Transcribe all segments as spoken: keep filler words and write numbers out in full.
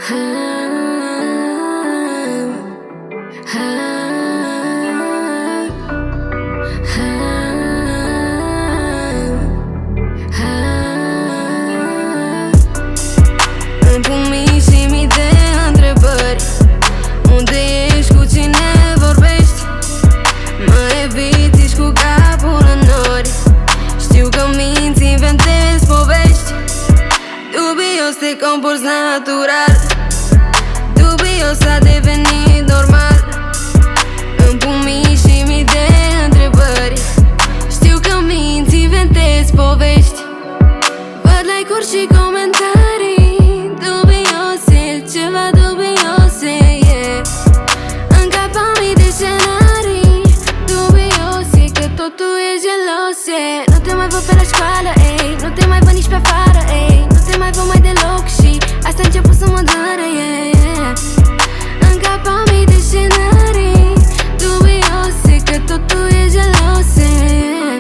Îmi pun mii și mii de întrebări. Unde ești, cu cine vorbești? Mă eviți, ești cu capul în nori. Știu că minți, inventezi povești. Dubios te comporți natural. Dubios a devenit normal. Îmi pun mii și mii de întrebări. Știu că minți, inventezi povești. Văd like-uri și comentarii dubioase, ceva dubiose, yeah. În cap am mii de scenarii dubioase, că totul e gelos, yeah. Nu te mai văd pe la școală, ei. Nu te mai văd nici pe afară, ei. Nu te mai văd mai deloc și asta a început să mă doare, yeah, yeah. În cap am mii de scenarii dubioase, că totul e gelos, yeah.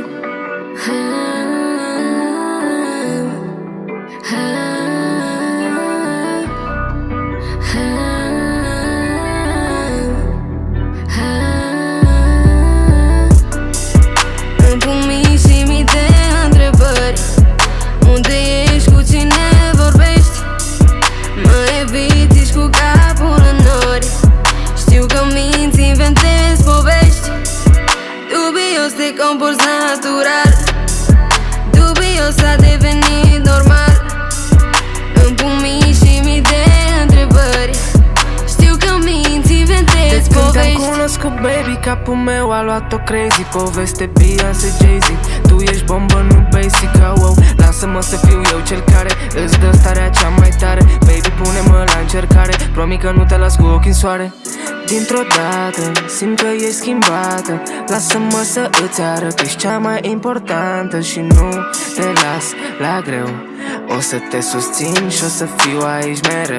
Îmi pun mii și mii de întrebări. Unde ești, cu cine vorbești? Mă eviți, ești cu capul în nori. Știu că minți, inventezi povești. Dubios te comporți natural. Dubios a devenit normal. Îmi pun mii și mii de întrebări. Știu că minți, inventezi povești. Te-am cunoscut, baby, capul meu a luat-o crazy. Poveste Beyoncé, Jay-Z. Tu ești bombă, nu basic, oh, oh. Lasă-mă să fiu eu cel care îți dă starea cea mai tare. Baby, pune-mă la încercare. Promit că nu te las cu ochii în soare. Dintr-o dată simt că ești schimbată. Lasă-mă să îți arăt că ești cea mai importantă. Și nu te las la greu. O să te susțin și o să fiu aici mereu.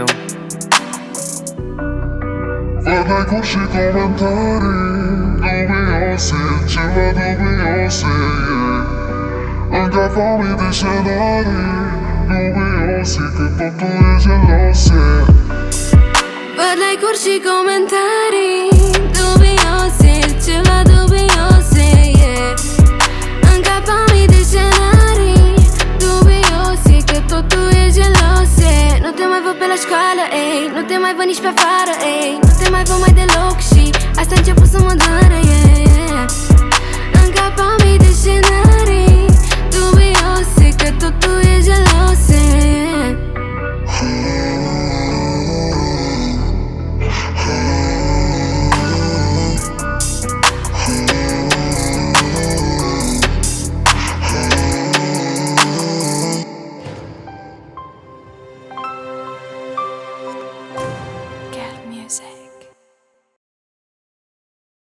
Văd like-uri și comentarii dubioase, ceva dubioase, yeah. În cap am mii de scenarii dubioase, că totul e gelos, yeah. Văd like-uri și comentarii dubioase, ceva dubioase, yeah. În cap am mii de scenarii dubioase, că totul e gelos, yeah. Nu te mai văd pe la școală, ei. Nu te mai văd nici pe afară, ei. Nu te mai văd mai deloc și asta a început să mă doare, yeah, yeah. În cap am mii de scenarii dubioase, că totul e gelos, yeah.